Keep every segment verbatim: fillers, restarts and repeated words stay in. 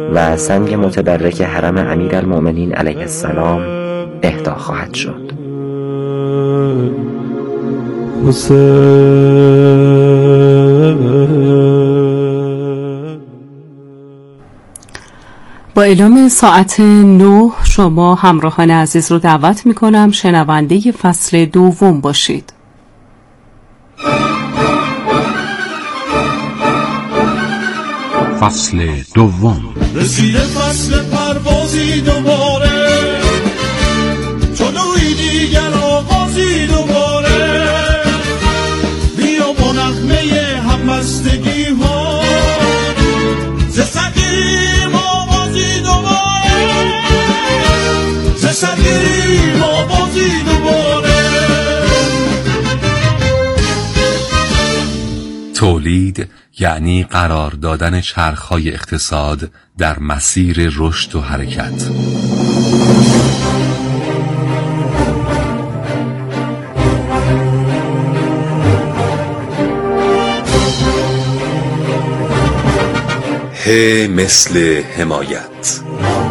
و سنگ متبرک حرم امیرالمؤمنین علیه السلام اهدا خواهد شد. با اعلام ساعت نه شما همراهان عزیز رو دعوت میکنم شنونده فصل دوم باشید. فصل دوم. رسیده فصل پروازی دوباره، جلوی دیگر آغازی دوباره، بیا با نغمه همبستگی ها ز سگیم آوازی دوباره، ز سگیم آوازی دوباره. تولید یعنی قرار دادن چرخ‌های اقتصاد در مسیر رشد و حرکت. ه مثل حمایت.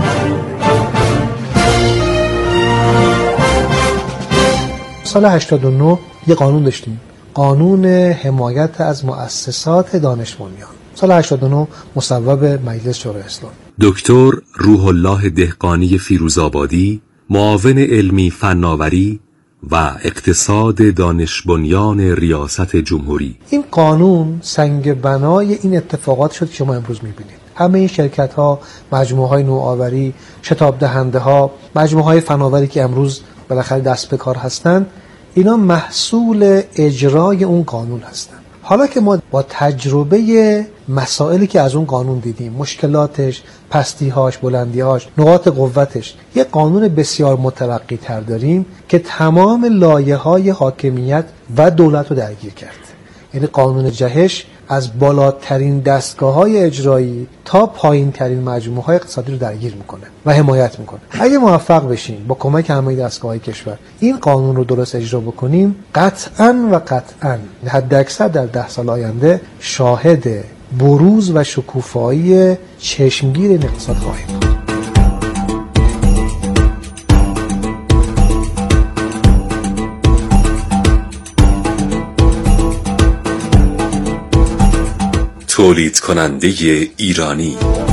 سال هشتاد و نه یه قانون داشتیم، قانون حمایت از مؤسسات دانش بنیان. سال هشتاد و نه مصوب مجلس شورای اسلامی. دکتر روح الله دهقانی فیروزآبادی، معاون علمی فناوری و اقتصاد دانش بنیان ریاست جمهوری. این قانون سنگ بنای این اتفاقات شد که شما امروز میبینید. همه این شرکت ها، مجموعه های نوآوری، شتاب دهنده ها، مجموعه های فناوری که امروز بالاخره دست به کار هستند، اینا محصول اجرای اون قانون هستن. حالا که ما با تجربه مسائلی که از اون قانون دیدیم، مشکلاتش، پستیهاش، بلندیهاش، نقاط قوتش، یه قانون بسیار مترقی تر داریم که تمام لایه‌های حاکمیت و دولت رو درگیر کرد. یعنی قانون جهش از بالاترین دستگاه‌های اجرایی تا پایین‌ترین مجموعه‌های اقتصادی رو درگیر میکنه و حمایت میکنه. اگه موفق بشیم با کمک همه دستگاه‌های کشور این قانون رو درست اجرا بکنیم، قطعاً و قطعاً حداکثر در ده سال آینده شاهد بروز و شکوفایی چشمگیر این اقتصاد خواهیم بود. تولید کننده ایرانی.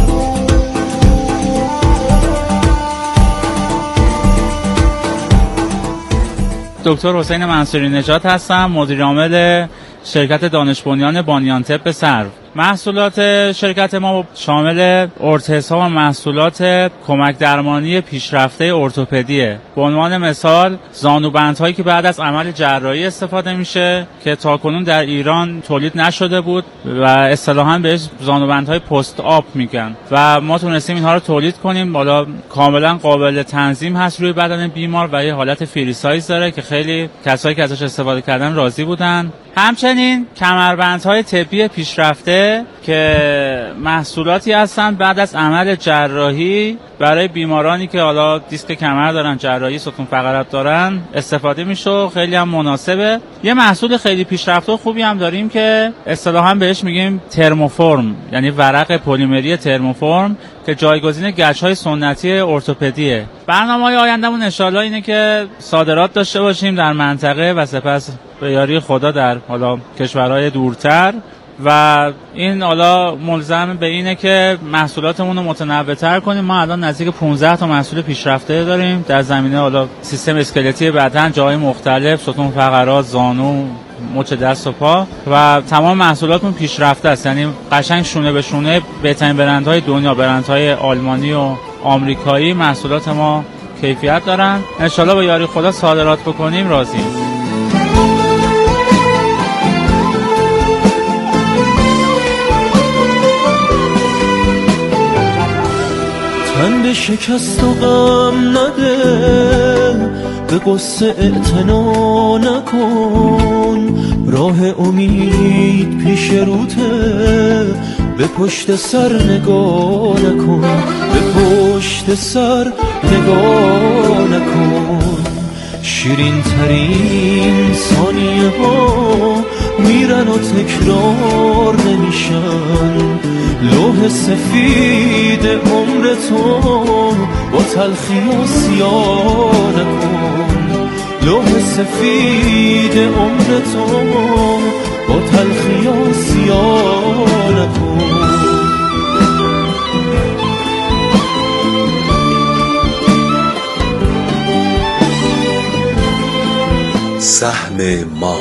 دکتر حسین منصوری نژاد هستم، مدیر عامل شرکت دانش بنیان بانیان طب سرو. محصولات شرکت ما شامل ارتسا و محصولات کمک درمانی پیشرفته ارتوپدیه. به عنوان مثال زانوبندهایی که بعد از عمل جراحی استفاده میشه که تاکنون در ایران تولید نشده بود و اصطلاحاً بهش زانوبندهای پست آپ میگن و ما تونستیم اینها رو تولید کنیم. بالا کاملا قابل تنظیم هست روی بدن بیمار و یه حالت فری سایز داره که خیلی کسایی که ازش استفاده کردن راضی بودن. همچنین کمربندهای طبی پیشرفته که محصولاتی هستن بعد از عمل جراحی برای بیمارانی که حالا دیسک کمر دارن، جراحی ستون فقرات دارن استفاده میشه. خیلی هم مناسبه. یه محصول خیلی پیشرفته و خوبی هم داریم که اصطلاحاً بهش میگیم ترموفرم، یعنی ورق پلیمری ترموفرم که جایگزین گچ‌های سنتی ارتوپدیه. برنامه‌های آیندهمون ان شاءالله اینه که صادرات داشته باشیم در منطقه و سپس به یاری خدا در حالا کشورهای دورتر و این حالا ملزم به اینه که محصولاتمون رو متنوع‌تر کنیم. ما الان نزدیک پانزده تا محصول پیشرفته داریم در زمینه حالا سیستم اسکلتی بدن، جاهای مختلف، ستون فقرات، زانو، مچ دست و پا و تمام محصولاتمون پیشرفته است. یعنی قشنگ شونه به شونه بهترین برندهای دنیا، برندهای آلمانی و آمریکایی محصولات ما کیفیت دارن. ان شاءالله با یاری خدا صادرات بکنیم راضیم. تن به شکست و غم نده، به قصه اعتنا نکن، راه امید پیش روته، به پشت سر نگاه نکن، به پشت سر نگاه نکن. شیرین ترین ثانیه ها میرن و تکرار نمیشن، لوح سفید عمر تو با تلخی و سیاه نکن، لوح سفید عمر تو با تلخی و سیاه نکن. سهم ما.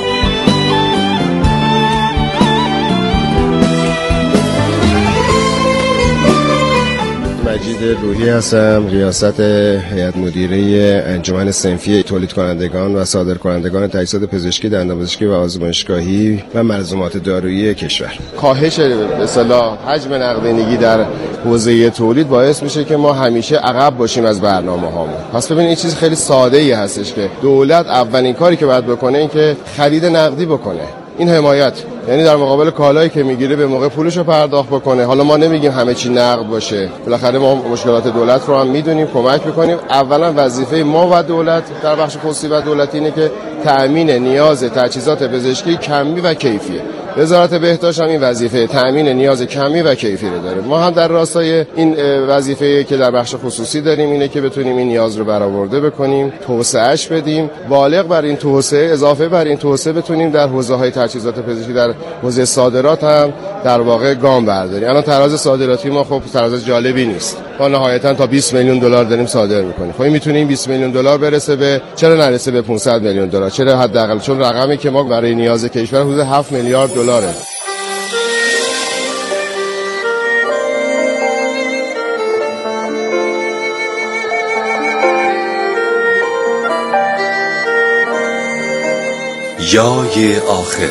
مجید روحی هستم، ریاست هیئت مدیره انجمن صنفی تولید کنندگان و صادر کنندگان تجهیزات پزشکی، دندانپزشکی و آزمایشگاهی و ملزومات دارویی کشور. کاهش به اصطلاح حجم نقدینگی در حوزه تولید باعث میشه که ما همیشه عقب باشیم از برنامه‌هامون. پس ببینید این چیز خیلی ساده‌ای هستش که دولت اولین کاری که باید بکنه این که خرید نقدی بکنه. این حمایت یعنی در مقابل کالایی که میگیره به موقع پولشو پرداخت بکنه. حالا ما نمیگیم همه چی نقد باشه، بالاخره ما مشکلات دولت رو هم میدونیم، کمک میکنیم. اولا وظیفه ما و دولت در بخش خصوصی و دولتی اینه که تأمین نیاز تجهیزات پزشکی کمی و کیفیه. وزارت بهداشت هم این وظیفه تأمین نیاز کمی و کیفی رو داره. ما هم در راستای این وظیفه که در بخش خصوصی داریم اینه که بتونیم این نیاز رو برآورده بکنیم، توسعهش بدیم، بالغ بر این توسعه، اضافه بر این توسعه بتونیم در حوزه‌های تجهیزات پزشکی، در حوزه صادرات هم در واقع گام برداریم. الان تراز صادراتی ما خب تراز جالبی نیست. ما نهایتاً تا بیست میلیون دلار داریم صادر می‌کنیم. خب میتونیم بیست میلیون دلار برسه به، چرا نرسه به پانصد میلیون دلار؟ چرا حداقل؟ چون رقمی که ما برای نیاز کشور حدود هفت میلیارد دلاره. یای آخر.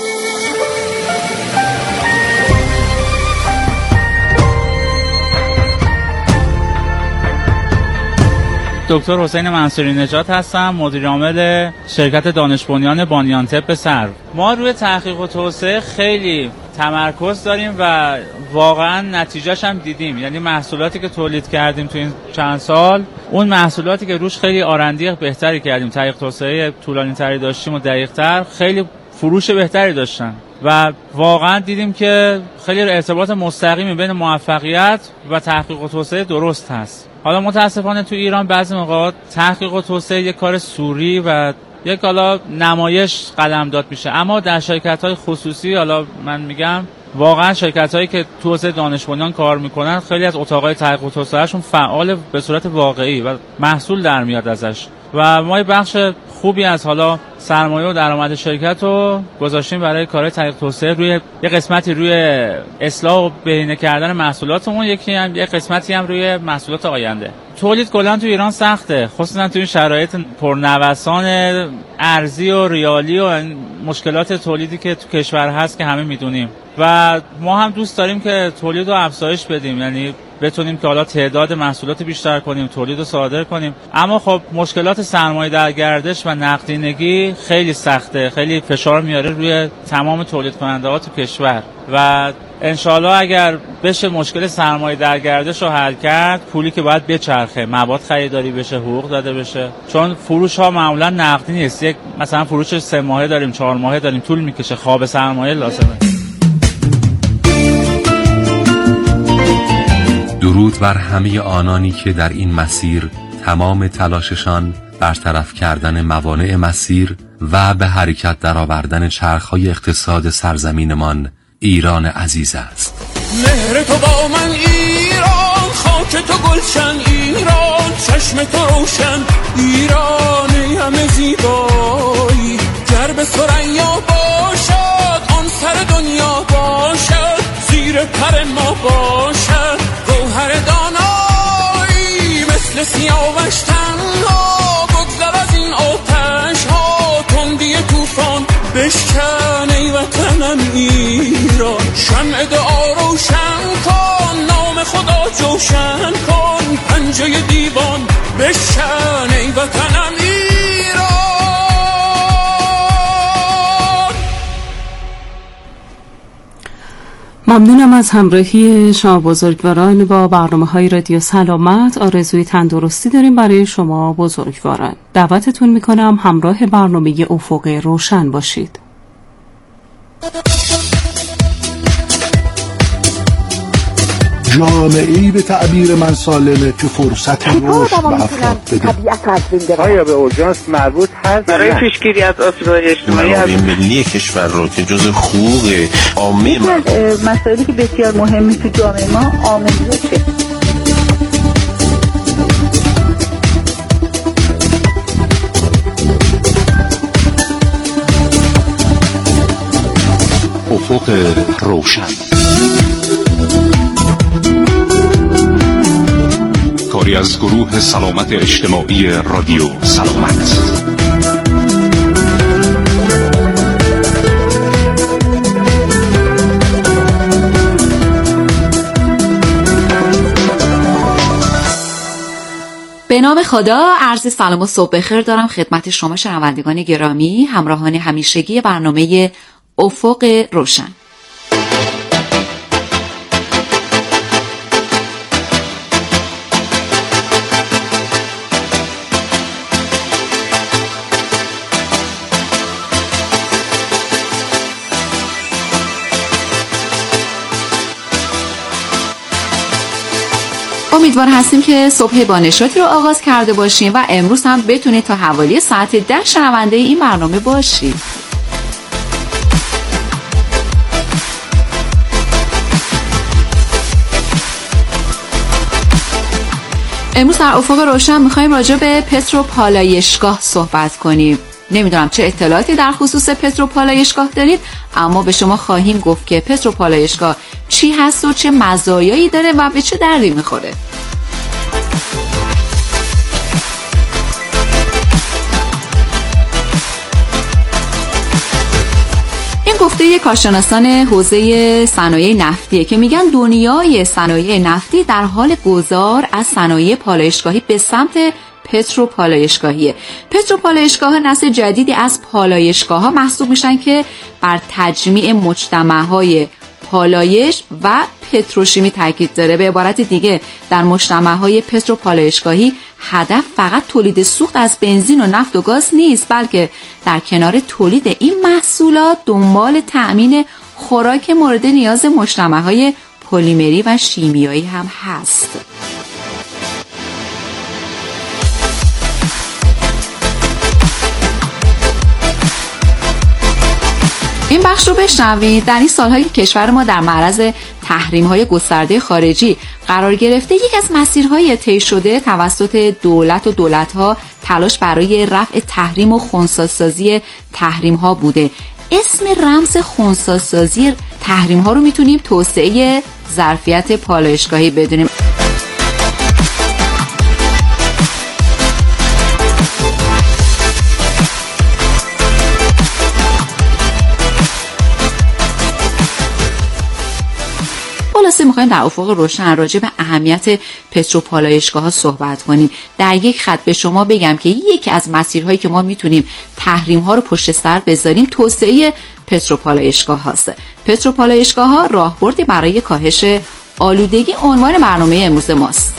دکتر حسین منصوری نژاد هستم، مدیر عامل شرکت دانش بنیان بانیان طب سرو. ما روی تحقیق و توسعه خیلی تمرکز داریم و واقعا نتیجهش هم دیدیم. یعنی محصولاتی که تولید کردیم تو این چند سال، اون محصولاتی که روش خیلی آرندی بهتری کردیم، تحقیق توسعه طولانی تری داشتیم و دقیق تر، خیلی فروش بهتری داشتن و واقعا دیدیم که خیلی ارتباط مستقیمی بین موفقیت و تحقیق و توسعه درست هست. حالا متاسفانه تو ایران بعضی موقعات تحقیق و توسعه یک کار سوری و یک حالا نمایش قلمداد میشه، اما در شرکت‌های خصوصی، حالا من میگم واقعا شرکت‌هایی که تو حوزه دانش بنیان کار میکنن، خیلی از اتاق‌های تحقیق و توسعه‌شون فعال به صورت واقعی و محصول در میاد ازش و ما بخش خوبی از حالا سرمایه و درآمد شرکت رو گذاشتیم برای کارهای تحقیق توسعه، روی یک قسمتی روی اصلاح و بهینه کردن محصولاتمون، یکی هم یک قسمتی هم روی محصولات آینده. تولید کلا تو ایران سخته، خصوصا تو این شرایط پرنوسان ارزی و ریالی و مشکلات تولیدی که تو کشور هست که همه میدونیم و ما هم دوست داریم که تولید رو افزایش بدیم، یعنی بتونیم که حالا تعداد محصولات بیشتر کنیم، تولید رو صادر کنیم. اما خب مشکلات سرمایه در گردش و نقدینگی خیلی سخته، خیلی فشار میاره روی تمام تولید کننده ها تو کشور و انشالله اگر بشه مشکل سرمایه در گردش رو حل کرد، پولی که باید بچرخه، مواد خریداری بشه، حقوق داده بشه، چون فروش ها معمولا نقدی نیست. یک مثلا فروش سه ماهه داریم، چهار ماهه داریم، طول میکشه، خواب سرمایه لازمه. درود بر همه آنانی که در این مسیر تمام تلاششان برطرف کردن موانع مسیر و به حرکت درآوردن چرخهای اقتصاد سرزمینمان ایران عزیز است. مهر تو با من ایران، خاک تو گلشن ایران، چشم تو روشن ایران همه زیبایی، گر به ثریا باشد آن سر دنیا باشد، زیر پر ما باشد گوهر دانایی، مثل سیاوش تنها بگذر از این آتش ها، تندی طوفان بشکن ای وطنم ایران، شمع دعا روشن کن، نام خدا جوشن کن، پنجه دیوان بشکن ای وطنم ایران. ممنونم از همراهی شما بزرگواران با برنامه‌های رادیو سلامت. آرزوی تندرستی داریم برای شما بزرگواران. دعوتتون میکنم همراه برنامه افق روشن باشید. جامعه‌ای به تعبیر من سالمه که فرصت رشد به افراد بده. آیا به اورژانس مربوط هست برای پیشگیری از آسیب اجتماعی؟ منابع ملی کشور رو که جز حقوق عامه مسائلی که بسیار مهمی تو جامعه ما آموزشه. افق روشن، کاری از گروه سلامت اجتماعی رادیو سلامت. به نام خدا، عرض سلام و صبح بخیر دارم خدمت شما شنوندگان گرامی، همراهان همیشگی برنامه افق روشن. امیدوار هستیم که صبح با نشاطی رو آغاز کرده باشیم و امروز هم بتونید تا حوالی ساعت ده شنونده این برنامه باشید. امروز در افق روشن میخوایم راجع به پتروپالایشگاه صحبت کنیم. نمیدونم چه اطلاعاتی در خصوص پتروپالایشگاه دارید، اما به شما خواهیم گفت که پتروپالایشگاه چی هست و چه مزایایی داره و به چه دردی میخوره. این گفته کارشناسان حوزه صنایع نفتیه که میگن دنیای صنایع نفتی در حال گذار از صنایع پالایشگاهی به سمت پتروپالایشگاهیه. پتروپالایشگاه‌ها نسل جدیدی از پالایشگاه‌ها محسوب میشن که بر تجمیع مجتمع‌های پالایش و پتروشیمی تاکید داره. به عبارت دیگه در مجتمع‌های پتروپالایشگاهی هدف فقط تولید سوخت از بنزین و نفت و گاز نیست، بلکه در کنار تولید این محصولات دنبال تأمین خوراک مورد نیاز مجتمع‌های پلیمری و شیمیایی هم هست. این بخش رو بشنوید. در این سال‌هایی که کشور ما در معرض تحریم‌های گسترده خارجی قرار گرفته، یک از مسیرهای طی شده توسط دولت و دولت‌ها تلاش برای رفع تحریم و خنثی‌سازی تحریم‌ها بوده. اسم رمز خنثی‌سازی تحریم‌ها رو میتونیم توسعه ظرفیت پالایشگاهی بدونیم. خلاصه میخوایم در افق روشن راجع به اهمیت پتروپالایشگاه‌ها صحبت کنیم. در یک خط به شما بگم که یکی از مسیرهایی که ما میتونیم تحریم‌ها رو پشت سر بذاریم توسعه پتروپالایشگاه هاست. پتروپالایشگاه‌ها راهبردی برای کاهش آلودگی عنوان برنامه امروز ماست.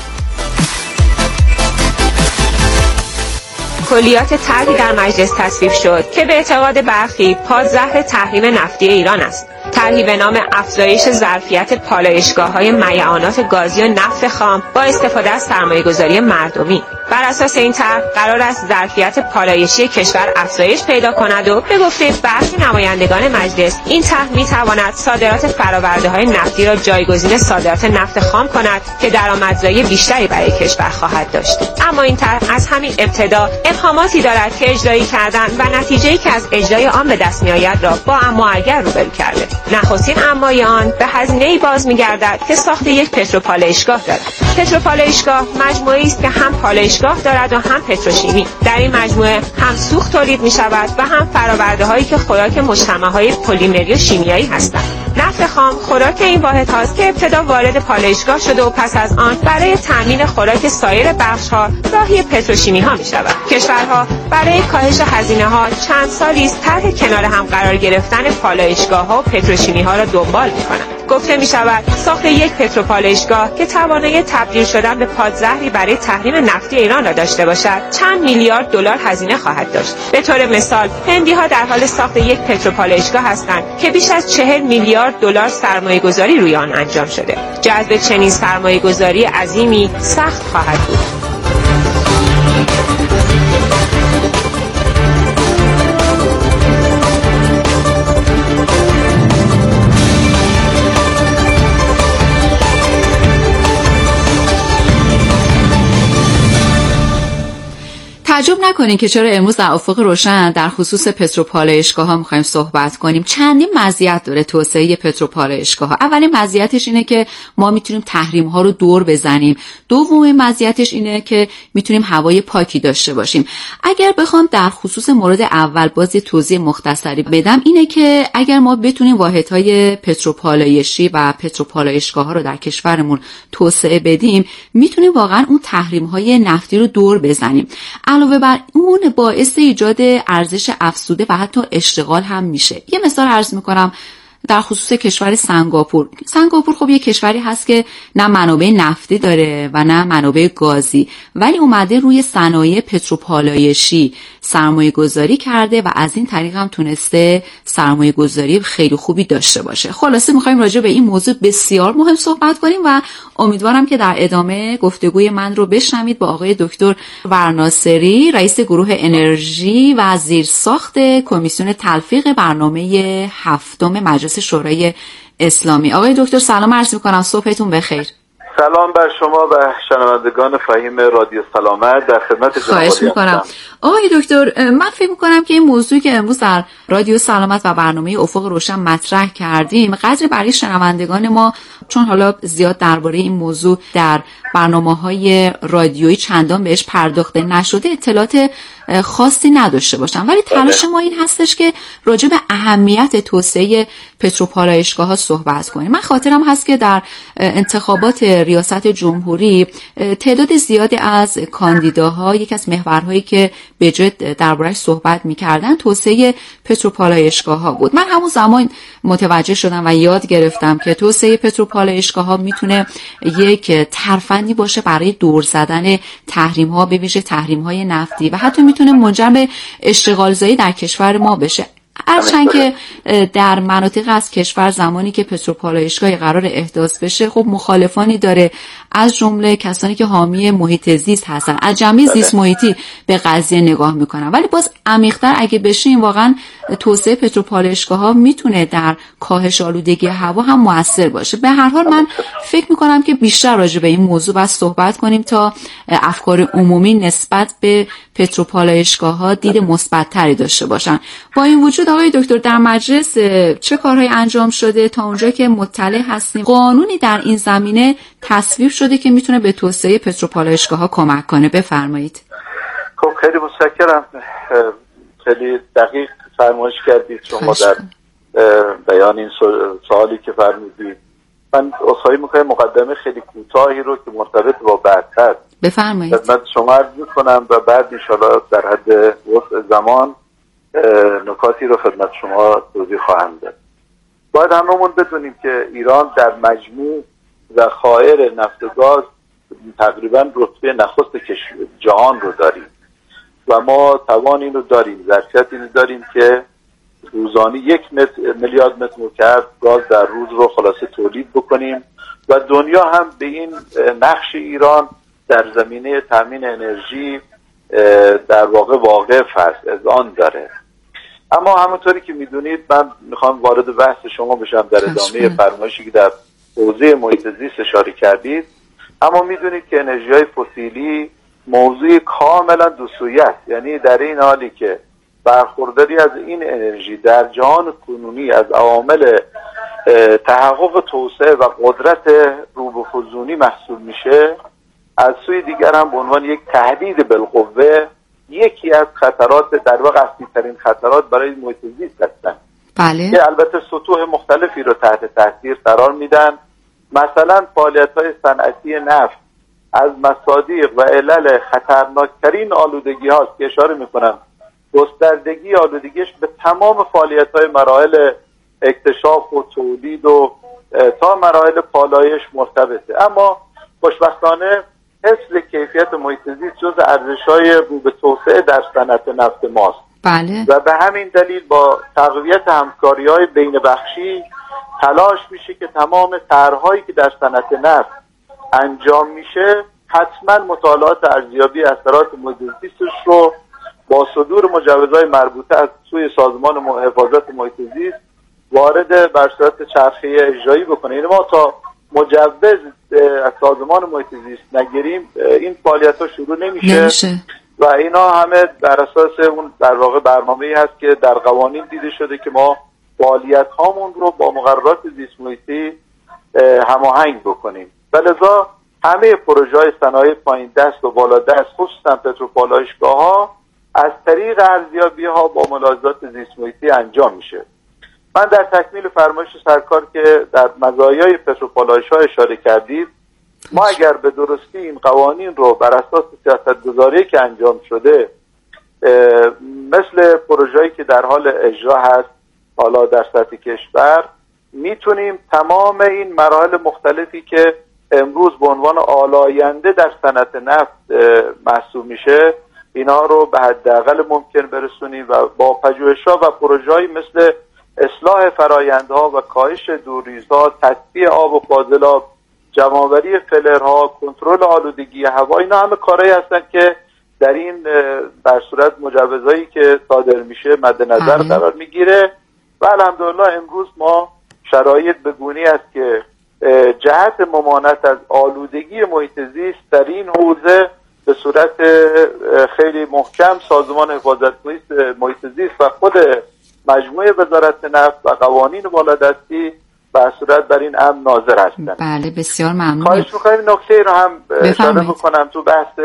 کلیات طرحی در مجلس تصویب شد که به اعتقاد برخی پادزهر تحریم نفتی ایران است. طرحی به نام افزایش ظرفیت پالایشگاه‌های میعانات گازی و نفت خام با استفاده از سرمایه‌گذاری مردمی. بر اساس این طرح قرار است ظرفیت پالایشی کشور افزایش پیدا کند و به گفته برخی نمایندگان مجلس این طرح می‌تواند صادرات فرآورده‌های نفتی را جایگزین صادرات نفت خام کند که درآمدزایی بیشتری برای کشور خواهد داشت. اما این طرح از همین ابتدا ابهاماتی دارد که اجرایی کردن و نتیجه‌ای که از اجرای آن به دست می‌آید را با اما اگر روبرو کرده. نخستین امای آن به هزینه‌ای باز می‌گردد که ساخت یک پتروپالایشگاه دارد. پتروپالایشگاه مجموعه‌ای است که هم پالایشگاه دارد و هم پتروشیمی. در این مجموعه هم سوخت تولید می‌شود و هم فرآورده‌هایی که خوراک مجتمع‌های پلیمری و شیمیایی هستند. نفت خام خوراک این واحدهاست که ابتدا وارد پالایشگاه شده و پس از آن برای تامین خوراک سایر بخش‌ها راهی پتروشیمی‌ها می‌شود. کشورها برای کاهش هزینه‌ها چند سالی است طرح کنار هم قرار گرفتن پالایشگاه‌ها و پتروشیمی‌ها را دنبال می‌کنند. گفته می شود ساخت یک پتروپالایشگاه که توانایی تبدیل شدن به پادزهری برای تحریم نفتی ایران را داشته باشد چند میلیارد دلار هزینه خواهد داشت. به طور مثال هندی‌ها در حال ساخت یک پتروپالایشگاه هستند که بیش از چهل میلیارد دلار سرمایه‌گذاری روی آن انجام شده. جذب چنین سرمایه‌گذاری عظیمی سخت خواهد بود. تعجب نکنین که چرا امروز در افق روشن در خصوص پتروپالایشگاه‌ها می‌خوایم صحبت کنیم. چندین مزیت داره توسعه پتروپالایشگاه‌ها. اولین مزیتش اینه که ما میتونیم تحریم‌ها رو دور بزنیم. دومین مزیتش اینه که میتونیم هوای پاکی داشته باشیم. اگر بخوام در خصوص مورد اول باز توضیح مختصری بدم اینه که اگر ما بتونیم واحدهای پتروپالایشی و پتروپالایشگاه‌ها رو در کشورمون توسعه بدیم، میتونیم واقعا اون تحریم‌های نفتی رو دور بزنیم. علاوه بر اون باعث ایجاد ارزش افزوده و حتی اشتغال هم میشه. یه مثال عرض میکنم در خصوص کشور سنگاپور. سنگاپور خب یه کشوری هست که نه منابع نفتی داره و نه منابع گازی، ولی اومده روی صنایع پتروپالایشی سرمایه گذاری کرده و از این طریق هم تونسته سرمایه گذاری خیلی خوبی داشته باشه. خلاصه میخوایم راجع به این موضوع بسیار مهم صحبت کنیم و امیدوارم که در ادامه گفتگوی من رو بشنوید با آقای دکتر ورناصری، رئیس گروه انرژی و زیرساخت کمیسیون تلفیق برنامه هفتم مجلس شورای اسلامی. آقای دکتر سلام عرض میکنم، صبحتون بخیر. سلام بر شما و شنوندگان فهیم رادیو سلامت، در خدمت جناب. خواهش میکنم آقای دکتر. من فکر میکنم که این موضوعی که امروز در رادیو سلامت و برنامه افق روشن مطرح کردیم قدر برای شنوندگان ما، چون حالا زیاد درباره این موضوع در برنامه‌های رادیویی چندان بهش پرداخته نشده اطلاعات خاصی نداشته باشن، ولی تلاش ما این هستش که راجع به اهمیت توسعه پتروپالایشگاه‌ها صحبت کنیم. من خاطرم هست که در انتخابات ریاست جمهوری تعداد زیادی از کاندیداها یکی از محورهایی که به جد درباره‌اش صحبت می‌کردن توسعه پتروپالایشگاه‌ها بود. من همون زمان متوجه شدم و یاد گرفتم که توسعه پتروپالایشگاه‌ها میتونه یک ترفندی باشه برای دور زدن تحریم‌ها، به ویژه تحریم‌های نفتی، و حتی میتونه منجر به اشتغال زایی در کشور ما بشه. هرچند که در مناطق از کشور زمانی که پتروپالایشگاهی قرار احداث بشه خب مخالفانی داره، از جمله کسانی که حامی محیط زیست هستن، از جنبه زیست محیطی به قضیه نگاه میکنن. ولی باز عمیق‌تر اگه بشیم واقعا توسعه پتروپالایشگاه‌ها میتونه در کاهش آلودگی هوا هم مؤثر باشه. به هر حال من فکر میکنم که بیشتر راجع به این موضوع باید صحبت کنیم تا افکار عمومی نسبت به پتروپالایشگاه‌ها دید مثبت‌تری داشته باشن. با این وجود آقای دکتر در مجلس چه کارهایی انجام شده؟ تا اونجا که مطلع هستیم قانونی در این زمینه تصویب شده که میتونه به توسعه پتروپالایشگاه‌ها کمک کنه. بفرمایید. خب خیلی متشکرم، خیلی دقیق فرمایش کردید شما در بیان این سوالی که فرمودید. من عذرخواهی می‌کنم مقدمه خیلی کوتاهی رو که مرتبط با بحث هست بفرمایید خدمت شما عرض می‌کنم و بعد ان شاءالله در حد وسع زمان نکاتی رو خدمت شما توضیح خواهم داد. باید هممون بدونیم که ایران در مجموع ذخایر نفت و گاز تقریبا رتبه نخست جهان رو داریم و ما توان اینو داریم، ظرفیت اینو داریم که روزانه یک میلیارد متر مکعب گاز در روز رو خلاصه تولید بکنیم و دنیا هم به این نقش ایران در زمینه تامین انرژی در واقع واقف هست، اذعان داره. اما همونطوری که میدونید من میخوام وارد بحث شما بشم در ادامه فرمایشی که در حوزه محیط زیست اشاره کردید. اما میدونید که انرژی‌های فسیلی موضوع کاملا دو سویه است، یعنی در این حالی که برخورداری از این انرژی در جهان کنونی از عوامل تحقق توسعه و قدرت روبه‌فزونی محسوب میشه، از سوی دیگر هم به عنوان یک تهدید بالقوه یکی از خطرات در واقع اصلی ترین خطرات برای محیط زیست هستند. بله. که البته سطوح مختلفی رو تحت تاثیر قرار میدن. مثلا فعالیت‌های صنعتی نفت از مصادیق و علل خطرناکترین آلودگی هاست که اشاره میکنم گستردگی آلودگیش به تمام فعالیت‌های مراحل اکتشاف و تولید و تا مراحل پالایش مرتبطه. اما خوشبختانه حفظ کیفیت محیط زیست جز ارزش‌های رو به توسعه در صنعت نفت ماست. بله. و به همین دلیل با تقویت همکاری‌های بین بخشی تلاش میشه که تمام طرح‌هایی که در صنعت نفت انجام میشه حتما مطالعات ارزیابی اثرات محیط زیستش رو با صدور مجوزهای مربوطه از سوی سازمان حفاظت محیط زیست وارد بر صورت چرخه اجرایی بکنه. یعنی ما تا مجوز از سازمان محیط زیست نگیریم این فعالیت‌ها شروع نمیشه. نمیشه و اینا همه بر اساس اون در واقع برنامه‌ای هست که در قوانین دیده شده که ما فعالیت هامون رو با مقررات زیست محیطی هماهنگ بکنیم. لذا همه پروژه‌های صنایع پایین دست و بالا دست خصوصا پتروپالایشگاه‌ها از طریق ارزیابی‌ها با ملاحظات زیست محیطی انجام میشه. من در تکمیل فرمایش سرکار که در مزایای پتروپالایش‌ها اشاره کردید، ما اگر به درستی این قوانین رو بر اساس سیاست‌گذاری که انجام شده مثل پروژه‌ای که در حال اجرا هست حالا در سطح کشور میتونیم تمام این مراحل مختلفی که امروز به عنوان آلاینده در صنعت نفت محسوب میشه اینا رو به حداقل ممکن برسونیم و با پژوهش‌ها و پروژه‌ای مثل اصلاح فرآیندها و کاهش دورریزها، تصفیه آب و فاضلاب، جمع‌آوری فلرها، کنترل آلودگی هوا، اینا همه کارهایی هستن که در این بر صورت مجوزهایی که صادر میشه مد نظر قرار میگیره و الحمدلله امروز ما شرایط به گونه‌ای است که جهت ممانعت از آلودگی محیط زیست در این حوزه به صورت خیلی محکم سازمان حفاظت محیط زیست و خود مجموعه وزارت نفت و قوانین بالادستی به صورت بر این امر ناظر هستند. بله بسیار ممنون. خواهش می‌کنم نکته رو هم اشاره بکنم. تو بحث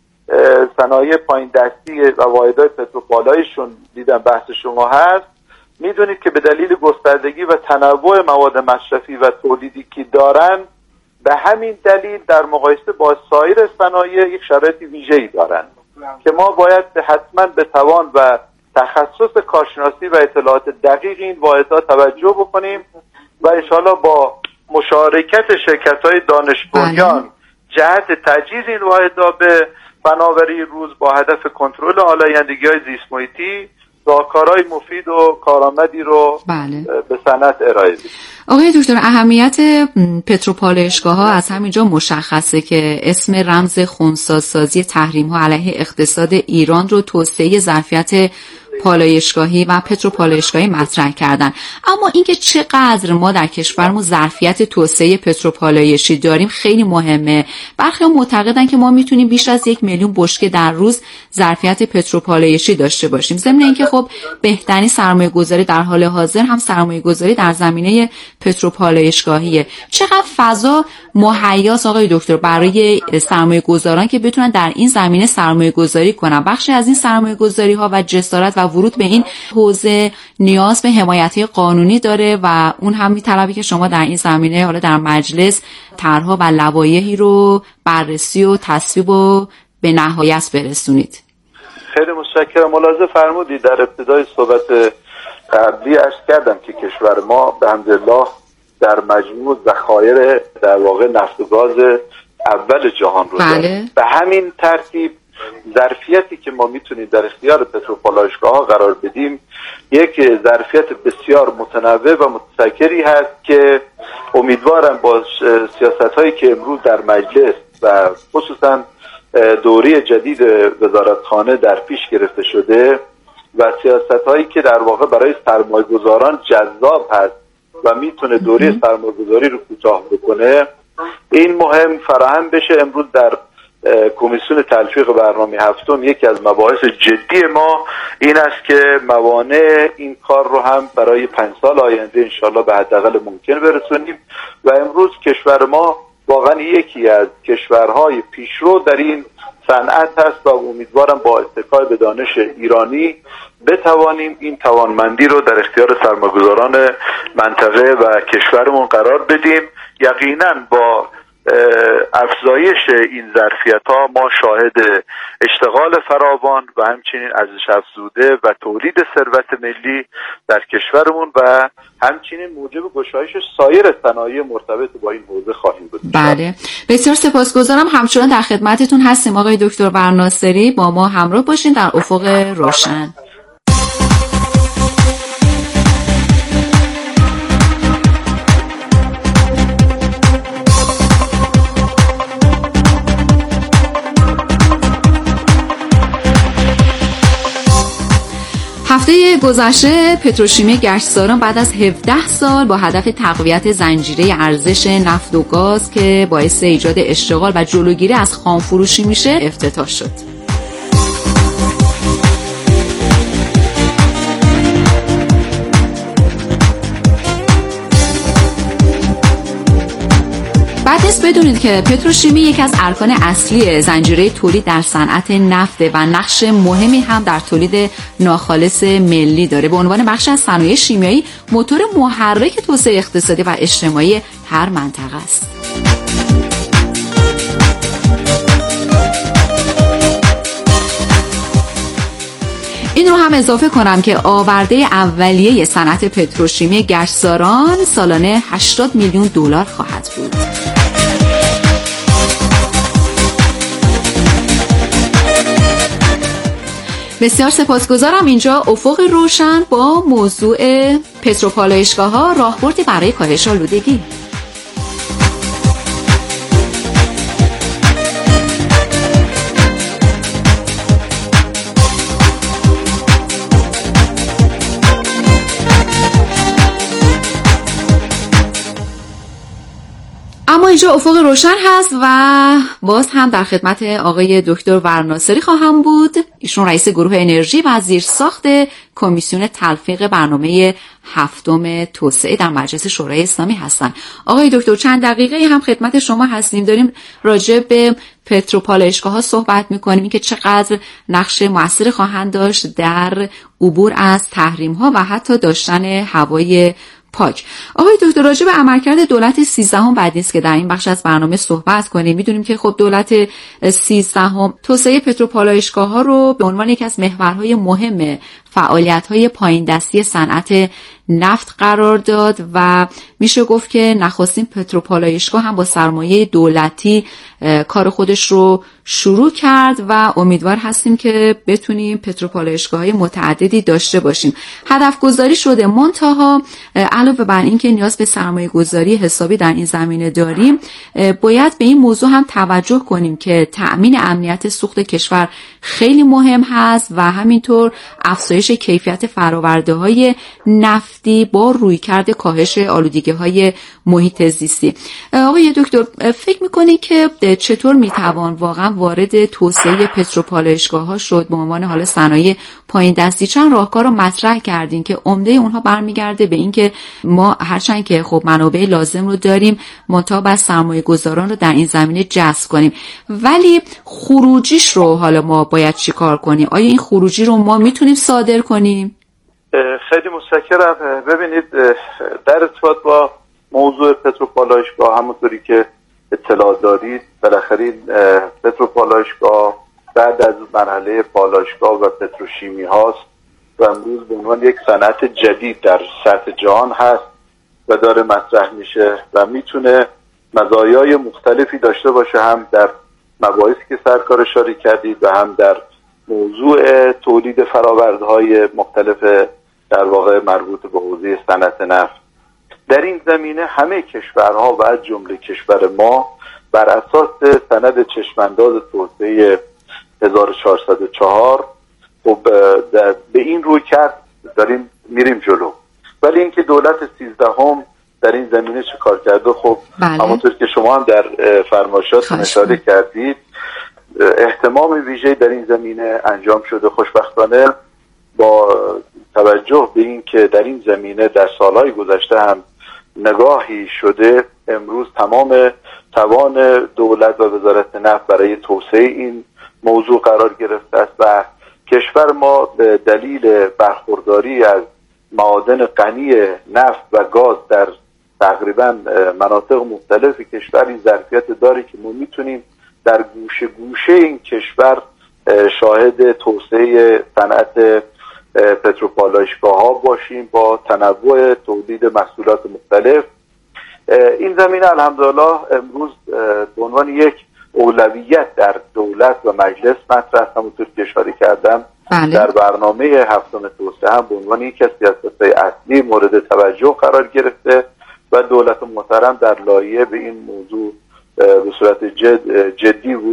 صنایع پایین دستی و واحدهای پتروپالایشون دیدم بحث شما هست. میدونید که به دلیل گستردگی و تنوع مواد مصرفی و تولیدی که دارن به همین دلیل در مقایسه با سایر صنایع یک شرایط ویژه‌ای دارن که ما باید حتما به توان و تخصص کارشناسی و اطلاعات دقیق این واحدها توجه بکنیم و انشاءالله با مشارکت شرکت‌های دانش بنیان جهت تجهیز این واحدها به فناوری روز با هدف کنترل آلایندگی‌های زیست محیطی راهکارهای مفید و کارآمدی رو بله. به صنعت ارائه بدیم. آقای دکتر اهمیت پتروپالایشگاه‌ها از همینجا مشخصه که اسم رمز خنثی‌سازی تحریم‌ها علیه اقتصاد ایران رو توسعه ظرفیت پالایشگاهی و پتروپالایشگاهی مطرح کردن. اما اینکه چقدر ما در کشورمون ظرفیت توسعه پتروپالایشی داریم خیلی مهمه. برخی معتقدن که ما میتونیم بیش از یک میلیون بشکه در روز ظرفیت پتروپالایشی داشته باشیم. ضمن اینکه خب بهترین سرمایه‌گذاری در حال حاضر هم سرمایه‌گذاری در زمینه پتروپالایشگاهیه. چقدر فضا مهیاس آقای دکتر برای سرمایه‌گذاران که بتونن در این زمینه سرمایه‌گذاری کنن؟ بخشی از این سرمایه‌گذاری‌ها و جسارت و ورود به این حوزه نیاز به حمایت قانونی داره و اون هم می‌طلبه که شما در این زمینه حالا در مجلس طرح‌ها و لوایحی رو بررسی و تصویب و به نهایت برسونید. خیلی متشکرم. ملاحظه فرمودید در ابتدای صحبت قبلی عرض کردم که کشور ما به حمدالله در مجموع ذخایر در واقع نفت و گاز اول جهان رو بله. داره. به همین ترتیب ظرفیتی که ما میتونیم در اختیار پتروپالایشگاه‌ها قرار بدیم یک ظرفیت بسیار متنوع و متشکری هست که امیدوارم با سیاست‌هایی که امروز در مجلس و خصوصا دوره جدید وزارتخانه در پیش گرفته شده و سیاست‌هایی که در واقع برای سرمایه‌گذاران جذاب هست و میتونه دوره سرمایه‌گذاری رو کوتاه بکنه این مهم فراهم بشه. امروز در کمیسیون تلفیق برنامه هفتم یکی از مباحث جدی ما این است که موانع این کار رو هم برای پنج سال آینده انشالله به حداقل ممکن برسونیم و امروز کشور ما واقعا یکی از کشورهای پیشرو در این صنعت هست و امیدوارم با اتکای به دانش ایرانی بتوانیم این توانمندی رو در اختیار سرمایه‌گذاران منطقه و کشورمون قرار بدیم. یقینا با افزایش این ظرفیت‌ها ما شاهد اشتغال فراوان و همچنین ارزش افزوده و تولید ثروت ملی در کشورمون و همچنین موجب گشایش سایر صنایع مرتبط با این حوزه خواهیم بود. بله، بسیار سپاسگزارم. همچنان در خدمتتون هستیم آقای دکتر ورناصری، با ما همراه باشین در افق روشن. هفته گذشته پتروشیمی گشتزاران بعد از هفده سال با هدف تقویت زنجیره ارزش نفت و گاز که باعث ایجاد اشتغال و جلوگیری از خام فروشی میشه افتتاح شد. بعد نیست بدونید که پتروشیمی یکی از ارکان اصلی زنجیره تولید در صنعت نفت و نقش مهمی هم در تولید ناخالص ملی داره. به عنوان بخش از صنایع شیمیایی موتور محرک توسعه اقتصادی و اجتماعی هر منطقه است. این رو هم اضافه کنم که آورده اولیه صنعت پتروشیمی گشتزاران سالانه هشتاد میلیون دلار خواهد بود. بسیار سپاسگزارم. اینجا افق روشن با موضوع پتروپالایشگاه‌ها، راهبردی برای کاهش آلودگی. اما اینجا افق روشن هست و باز هم در خدمت آقای دکتر ورناصری خواهم بود. ایشون رئیس گروه انرژی و زیرساخت کمیسیون تلفیق برنامه هفتم توسعه در مجلس شورای اسلامی هستن. آقای دکتر چند دقیقه هم خدمت شما هستیم. داریم راجع به پتروپالایشگاه‌ها صحبت می‌کنیم که چقدر نقش موثری خواهند داشت در عبور از تحریم‌ها و حتی داشتن هوای پاک. آقای دکتر راجع به عملکرد دولت سیزدهم بعد نیست که در این بخش از برنامه صحبت کنیم. میدونیم که خب دولت سیزدهم توسعه پتروپالایشگاه‌ها رو به عنوان یکی از محورهای مهم فعالیت‌های پایین دستی صنعت نفت قرار داد و میشه گفت که نخستین پتروپالایشگاه هم با سرمایه دولتی کار خودش رو شروع کرد و امیدوار هستیم که بتونیم پتروپالایشگاه‌های متعددی داشته باشیم. هدف گذاری شده، منتها علاوه بر این که نیاز به سرمایه گذاری حسابی در این زمینه داریم، باید به این موضوع هم توجه کنیم که تأمین امنیت سوخت کشور خیلی مهم هست و همینطور افزایش کیفیت فرآورده‌های نفتی با رویکرد کاهش آلودگی‌های محیط زیستی. آقای دکتر فکر می‌کنید که چطور میتوان واقعا وارد توسعه پتروپالایشگاه‌ها شد به عنوان حال صنایع پایین دستی؟ چند راهکار رو مطرح کردین که عمده اونها برمیگرده به اینکه ما هرچند که خب منابع لازم رو داریم منتها باید سرمایه‌گذاران رو در این زمینه جذب کنیم، ولی خروجیش رو حالا ما باید چیکار کنیم؟ آیا این خروجی رو ما میتونیم صادر کنیم؟ خیلی متشکرم. ببینید در ارتباط با موضوع پتروپالایشگاه همونطوری که اطلاع دارید بالاخره پتروپالایشگاه بعد از مرحله پالایشگاه و پتروشیمی هاست و امروز به عنوان یک صنعت جدید در سطح جهان هست و داره مطرح میشه و میتونه مزایای مختلفی داشته باشه، هم در مباحثی که سرکار اشاره کردید و هم در موضوع تولید فرآوردهای مختلف در واقع مربوط به حوزه صنعت نفت. در این زمینه همه کشورها و از جمله کشور ما بر اساس سند چشمانداز توسعه هزار و چهارصد و چهار خب به این روی کرد داریم میریم جلو. ولی اینکه دولت سیزدهم در این زمینه چه کار کرده، خب همونطور که شما هم در فرمایشات اشاره کردید اهتمام ویژه‌ای در این زمینه انجام شده. خوشبختانه با توجه به این که در این زمینه در سالهای گذشته هم نگاهی شده، امروز تمام توان دولت و وزارت نفت برای توسعه این موضوع قرار گرفته است و کشور ما به دلیل برخورداری از معادن غنی نفت و گاز در تقریبا مناطق مختلف کشور این ظرفیت داره که ما میتونیم در گوشه گوشه این کشور شاهد توسعه صنعت پتروپالایشگاه ها باشیم با تنوع تولید محصولات مختلف. این زمینه الحمدلله امروز به عنوان یک اولویت در دولت و مجلس مطرح، همونطور که اشاره کردم بله. در برنامه هفتم توسعه هم به عنوان یکی از سیاست‌های اصلی مورد توجه قرار گرفته و دولت محترم در لایحه به این موضوع به صورت جد جدی